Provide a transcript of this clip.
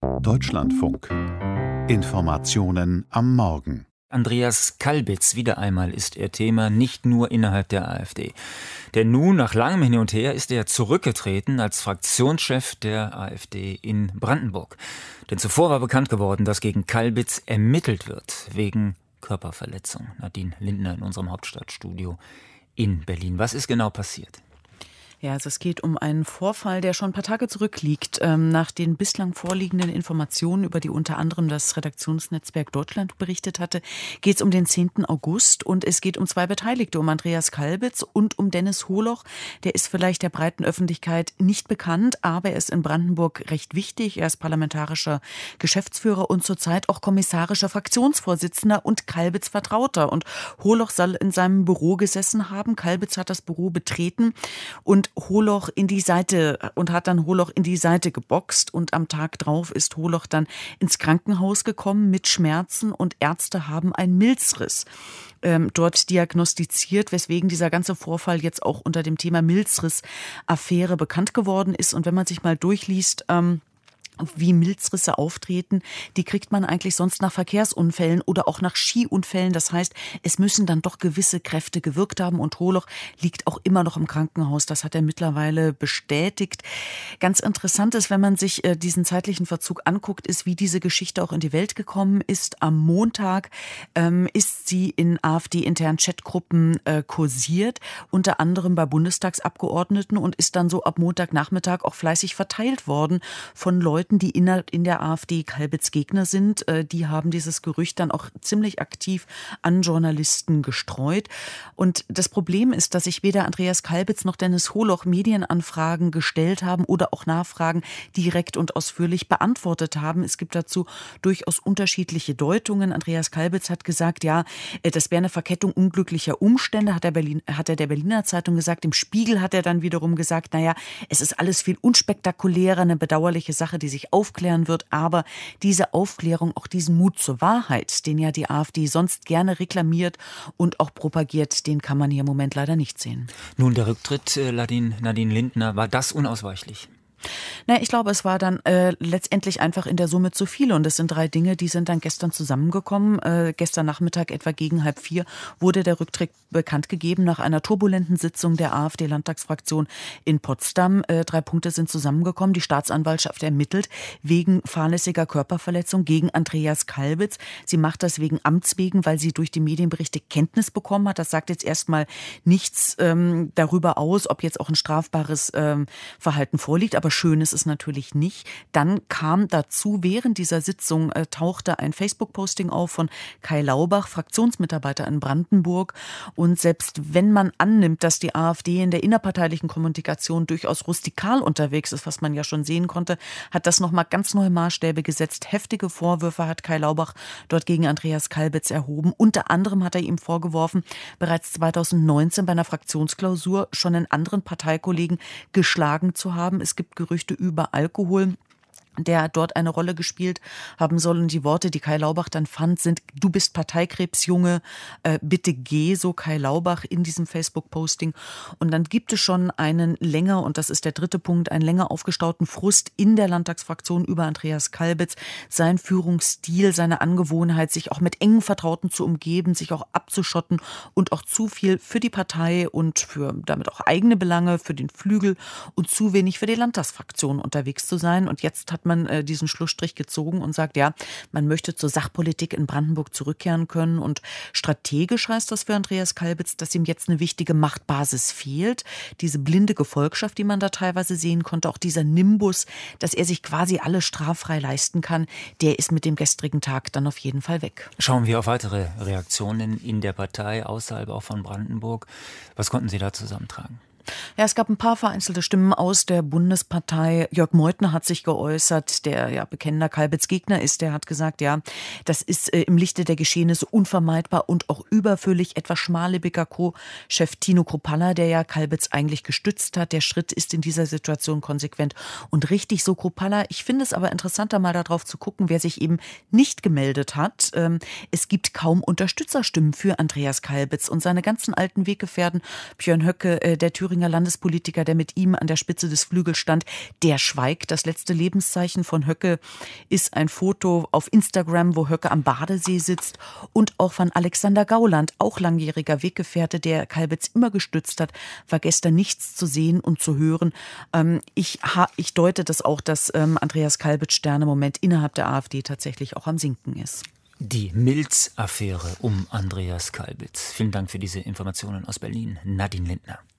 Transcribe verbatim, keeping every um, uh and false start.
Deutschlandfunk. Informationen am Morgen. Andreas Kalbitz, wieder einmal ist er Thema, nicht nur innerhalb der AfD. Denn nun, nach langem Hin und Her, ist er zurückgetreten als Fraktionschef der AfD in Brandenburg. Denn zuvor war bekannt geworden, dass gegen Kalbitz ermittelt wird, wegen Körperverletzung. Nadine Lindner in unserem Hauptstadtstudio in Berlin. Was ist genau passiert? Ja, also es geht um einen Vorfall, der schon ein paar Tage zurückliegt. Ähm, nach den bislang vorliegenden Informationen, über die unter anderem das Redaktionsnetzwerk Deutschland berichtet hatte, geht es um den zehnten August und es geht um zwei Beteiligte, um Andreas Kalbitz und um Dennis Holoch. Der ist vielleicht der breiten Öffentlichkeit nicht bekannt, aber er ist in Brandenburg recht wichtig. Er ist parlamentarischer Geschäftsführer und zurzeit auch kommissarischer Fraktionsvorsitzender und Kalbitz Vertrauter. Und Holoch soll in seinem Büro gesessen haben. Kalbitz hat das Büro betreten und Holoch in die Seite und hat dann Holoch in die Seite geboxt und am Tag drauf ist Holoch dann ins Krankenhaus gekommen mit Schmerzen und Ärzte haben einen Milzriss ähm, dort diagnostiziert, weswegen dieser ganze Vorfall jetzt auch unter dem Thema Milzriss-Affäre bekannt geworden ist. Und wenn man sich mal durchliest, ähm, wie Milzrisse auftreten, die kriegt man eigentlich sonst nach Verkehrsunfällen oder auch nach Skiunfällen. Das heißt, es müssen dann doch gewisse Kräfte gewirkt haben und Holoch liegt auch immer noch im Krankenhaus. Das hat er mittlerweile bestätigt. Ganz interessant ist, wenn man sich äh, diesen zeitlichen Verzug anguckt, ist, wie diese Geschichte auch in die Welt gekommen ist. Am Montag ähm, ist sie in AfD-internen Chatgruppen äh, kursiert, unter anderem bei Bundestagsabgeordneten und ist dann so ab Montagnachmittag auch fleißig verteilt worden von Leuten, die in der AfD Kalbitz Gegner sind. Die haben dieses Gerücht dann auch ziemlich aktiv an Journalisten gestreut. Und das Problem ist, dass sich weder Andreas Kalbitz noch Dennis Holoch Medienanfragen gestellt haben oder auch Nachfragen direkt und ausführlich beantwortet haben. Es gibt dazu durchaus unterschiedliche Deutungen. Andreas Kalbitz hat gesagt, ja, das wäre eine Verkettung unglücklicher Umstände, hat er, Berlin, hat er der Berliner Zeitung gesagt. Im Spiegel hat er dann wiederum gesagt, naja, es ist alles viel unspektakulärer, eine bedauerliche Sache, die sich aufklären wird, aber diese Aufklärung, auch diesen Mut zur Wahrheit, den ja die AfD sonst gerne reklamiert und auch propagiert, den kann man hier im Moment leider nicht sehen. Nun, der Rücktritt, äh, Nadine, Nadine Lindner, war das unausweichlich? Na, ich glaube, es war dann äh, letztendlich einfach in der Summe zu viel und es sind drei Dinge, die sind dann gestern zusammengekommen. Äh, gestern Nachmittag etwa gegen halb vier wurde der Rücktritt bekannt gegeben nach einer turbulenten Sitzung der AfD-Landtagsfraktion in Potsdam. Äh, drei Punkte sind zusammengekommen. Die Staatsanwaltschaft ermittelt wegen fahrlässiger Körperverletzung gegen Andreas Kalbitz. Sie macht das wegen Amts wegen, weil sie durch die Medienberichte Kenntnis bekommen hat. Das sagt jetzt erstmal nichts ähm, darüber aus, ob jetzt auch ein strafbares ähm, Verhalten vorliegt, aber schön ist es natürlich nicht. Dann kam dazu, während dieser Sitzung äh, tauchte ein Facebook-Posting auf von Kai Laubach, Fraktionsmitarbeiter in Brandenburg. Und selbst wenn man annimmt, dass die AfD in der innerparteilichen Kommunikation durchaus rustikal unterwegs ist, was man ja schon sehen konnte, hat das nochmal ganz neue Maßstäbe gesetzt. Heftige Vorwürfe hat Kai Laubach dort gegen Andreas Kalbitz erhoben. Unter anderem hat er ihm vorgeworfen, bereits zweitausendneunzehn bei einer Fraktionsklausur schon einen anderen Parteikollegen geschlagen zu haben. Es gibt Gerüchte über Alkohol, der dort eine Rolle gespielt haben soll. Und die Worte, die Kai Laubach dann fand, sind: Du bist Parteikrebsjunge, äh, bitte geh, so Kai Laubach in diesem Facebook-Posting. Und dann gibt es schon einen länger, und das ist der dritte Punkt, einen länger aufgestauten Frust in der Landtagsfraktion über Andreas Kalbitz, sein Führungsstil, seine Angewohnheit, sich auch mit engen Vertrauten zu umgeben, sich auch abzuschotten und auch zu viel für die Partei und für damit auch eigene Belange, für den Flügel und zu wenig für die Landtagsfraktion unterwegs zu sein. Und jetzt hat man äh, diesen Schlussstrich gezogen und sagt, ja, man möchte zur Sachpolitik in Brandenburg zurückkehren können. Und strategisch heißt das für Andreas Kalbitz, dass ihm jetzt eine wichtige Machtbasis fehlt. Diese blinde Gefolgschaft, die man da teilweise sehen konnte, auch dieser Nimbus, dass er sich quasi alles straffrei leisten kann, der ist mit dem gestrigen Tag dann auf jeden Fall weg. Schauen wir auf weitere Reaktionen in der Partei, außerhalb auch von Brandenburg. Was konnten Sie da zusammentragen? Ja, es gab ein paar vereinzelte Stimmen aus der Bundespartei. Jörg Meutner hat sich geäußert, der ja bekennender Kalbitz-Gegner ist. Der hat gesagt, ja, das ist äh, im Lichte der Geschehnisse unvermeidbar und auch überfüllig. Etwas schmallebiger Co-Chef Tino Kruppalla, der ja Kalbitz eigentlich gestützt hat. Der Schritt ist in dieser Situation konsequent und richtig so, Kruppalla. Ich finde es aber interessanter, mal darauf zu gucken, wer sich eben nicht gemeldet hat. Ähm, es gibt kaum Unterstützerstimmen für Andreas Kalbitz und seine ganzen alten Weggefährten. Björn Höcke, äh, der Thüringer Thüringer Landespolitiker, der mit ihm an der Spitze des Flügels stand, der schweigt. Das letzte Lebenszeichen von Höcke ist ein Foto auf Instagram, wo Höcke am Badesee sitzt. Und auch von Alexander Gauland, auch langjähriger Weggefährte, der Kalbitz immer gestützt hat, war gestern nichts zu sehen und zu hören. Ähm, ich, ha, ich deute das auch, dass ähm, Andreas Kalbitz Stern im Moment innerhalb der AfD tatsächlich auch am Sinken ist. Die Milz-Affäre um Andreas Kalbitz. Vielen Dank für diese Informationen aus Berlin, Nadine Lindner.